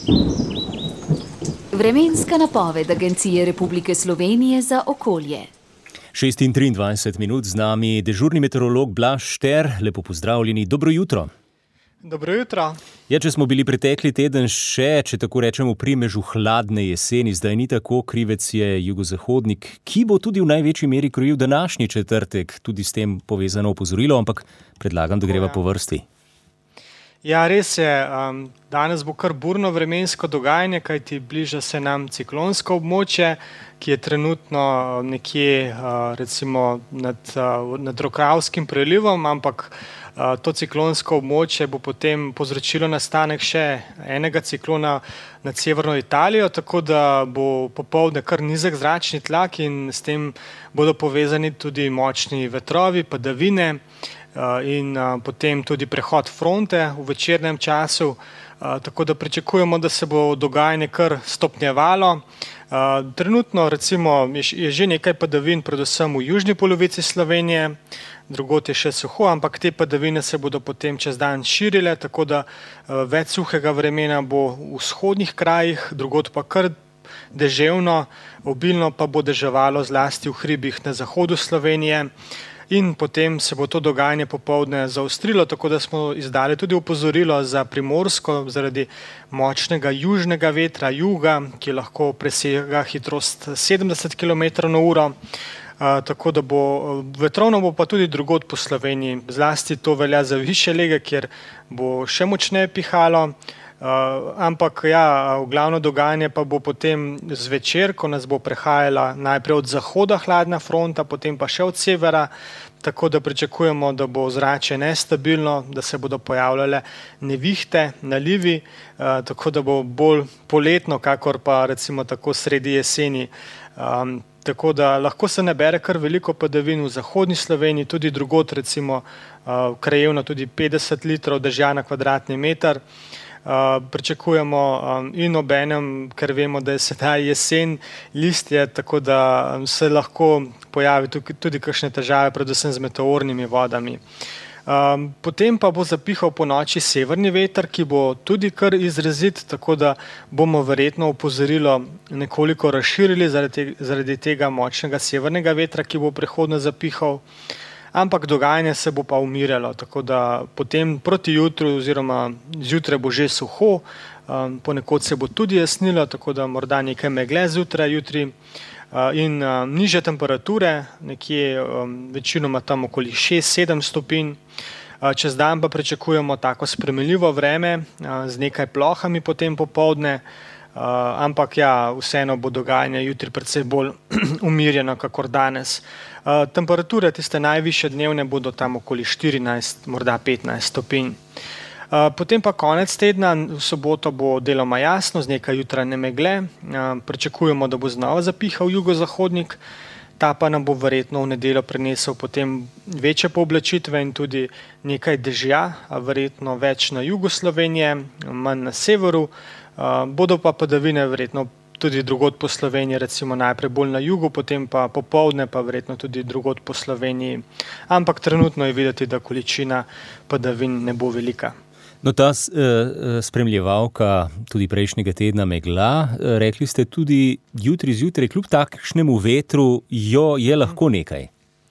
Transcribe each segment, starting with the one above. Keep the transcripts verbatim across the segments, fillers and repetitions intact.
Vremenska napoved Agencije Republike Slovenije za okolje. šest in triindvajset minut z nami dežurni meteorolog Blaž Šter. Lepo pozdravljeni, dobro jutro. Dobro jutro. Ja, če smo bili pretekli teden še, če tako rečemo, v primežu hladne jeseni, zdaj ni tako, krivec je jugozahodnik, ki bo tudi v največji meri krojil današnji četrtek, tudi s tem povezano opozorilo, ampak predlagam, da greva po vrsti. Ja, res je. Danes bo kar burno vremensko dogajanje, kajti bliža se nam ciklonsko območje, ki je trenutno nekje recimo nad, nad Rokavskim prelivom, ampak to ciklonsko območje bo potem povzročilo nastanek še enega ciklona nad severno Italijo, tako da bo popoldne kar nizek zračni tlak in s tem bodo povezani tudi močni vetrovi, padavine in potem tudi prehod fronte v večernem času, tako da pričakujemo, da se bo dogajanje kar stopnjevalo. Trenutno recimo je že nekaj padavin, predvsem v južni polovici Slovenije, drugod je še suho, ampak te padavine se bodo potem čez dan širile, tako da več suhega vremena bo v vzhodnih krajih, drugod pa kar deževno, obilno pa bo deževalo zlasti v hribih na zahodu Slovenije. In potem se bo to dogajanje popoldne zaostrilo, tako da smo izdali tudi opozorilo za Primorsko zaradi močnega južnega vetra, juga, ki lahko presega hitrost sedemdeset kilometrov na uro. Uh, tako da bo vetrovno bo pa tudi drugod po Sloveniji. Zlasti to velja za višje lege, kjer bo še močneje pihalo. Uh, ampak ja, glavno dogajanje pa bo potem zvečer, ko nas bo prehajala najprej od zahoda hladna fronta, potem pa še od severa, tako da pričakujemo, da bo zrače nestabilno, da se bodo pojavljale nevihte, nalivi, uh, tako da bo bolj poletno, kakor pa recimo tako sredi jeseni. Um, tako da lahko se nabere kar veliko padavin v zahodni Sloveniji, tudi drugod recimo uh, krajevno tudi petdeset litrov dežja na kvadratni meter. Uh, pričakujemo um, in obenem, ker vemo, da je sedaj jesen, listje, tako da um, se lahko pojavi tudi, tudi kakšne težave, predvsem z meteornimi vodami. Um, potem pa bo zapihal po noči severni veter, ki bo tudi kar izrazit, tako da bomo verjetno opozorilo nekoliko razširili zaradi, te, zaradi tega močnega severnega vetra, ki bo prehodno zapihal. Ampak dogajanje se bo pa umirjalo, tako da potem proti jutru oziroma zjutraj bo že suho, um, ponekod se bo tudi jasnilo, tako da morda nekaj megle zjutraj, jutri uh, in uh, nižje temperature, nekje um, večinoma tam okoli šest sedem stopinj. Uh, čez dan pa pričakujemo tako spremenljivo vreme uh, z nekaj plohami potem popoldne, uh, ampak ja, vseeno bo dogajanje jutri predvsej bolj umirjeno, kakor danes. Uh, temperature, tiste najvišje dnevne, bodo tam okoli štirinajst, morda petnajst stopinj. Uh, potem pa konec tedna, v soboto bo deloma jasno, z nekaj jutranje megle. Uh, pričakujemo, da bo znova zapihal jugozahodnik, ta pa nam bo verjetno v nedeljo prinesel potem večje pooblačitve in tudi nekaj dežja, verjetno več na jugu Slovenije, manj na severu. Uh, bodo pa padavine verjetno tudi drugod po Sloveniji, recimo najprej bolj na jugu, potem pa popoldne pa verjetno tudi drugod po Sloveniji. Ampak trenutno je videti, da količina padavin ne bo velika. No, ta uh, spremljevalka tudi prejšnjega tedna megla, rekli ste tudi jutri zjutraj, kljub takšnemu vetru, jo je lahko nekaj.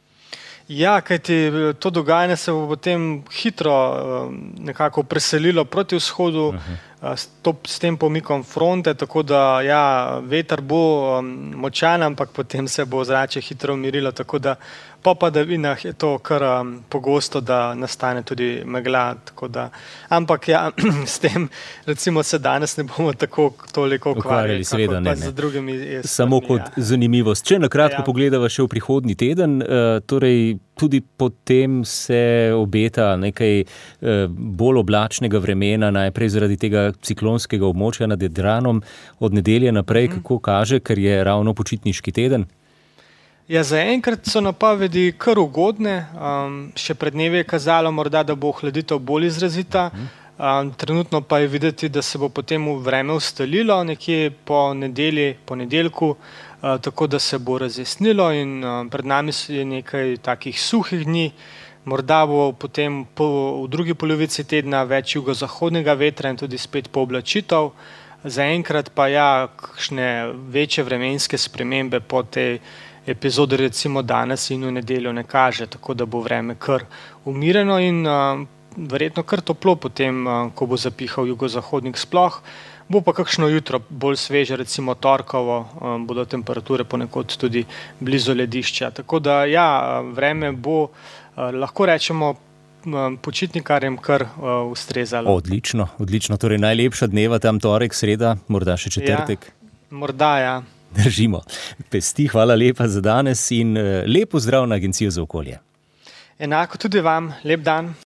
Ja, kajti to dogajanje se bo potem hitro nekako preselilo proti vzhodu, s, to, s tem pomikom fronte, tako da ja, veter bo močan, ampak potem se bo zrače hitro umirilo, tako da po padavinah je to kar um, pogosto, da nastane tudi megla, tako da, ampak ja, s tem recimo se danes ne bomo tako toliko ukvarjali, seveda ne, z drugimi. Samo kot ja. zanimivost. Če nakratko ja. pogledava še v prihodnji teden, uh, torej tudi potem se obeta nekaj uh, bolj oblačnega vremena, najprej zaradi tega ciklonskega območja nad Jadranom, od nedelje naprej, mm. kako kaže, ker je ravno počitniški teden? Ja, zaenkrat so napovedi kar ugodne. Um, še pred dnevi je kazalo morda, da bo ohladitev bolj izrazita. Um, trenutno pa je videti, da se bo potem vreme ustalilo nekje po nedelji, po nedeljku, uh, tako da se bo razjasnilo in uh, pred nami je nekaj takih suhih dni. Morda bo potem po, v drugi polovici tedna več jugozahodnega vetra in tudi spet pooblačitev. Zaenkrat pa ja, kakšne večje vremenske spremembe po tej epizodi, recimo danes in v nedeljo, ne kaže, tako da bo vreme kar umirjeno in uh, verjetno kar toplo potem, uh, ko bo zapihal jugozahodnik sploh. Bo pa kakšno jutro bolj sveže, recimo torkovo, um, bodo temperature ponekod tudi blizu ledišča. Tako da ja, vreme bo, uh, lahko rečemo, počitnikarjem kar uh, ustrezalo. Odlično, odlično. Torej najlepša dneva tam torek, sreda, morda še četrtek. Ja, morda, ja. Držimo. Pesti, hvala lepa za danes in uh, lep pozdrav na Agencijo za okolje. Enako tudi vam, lep dan.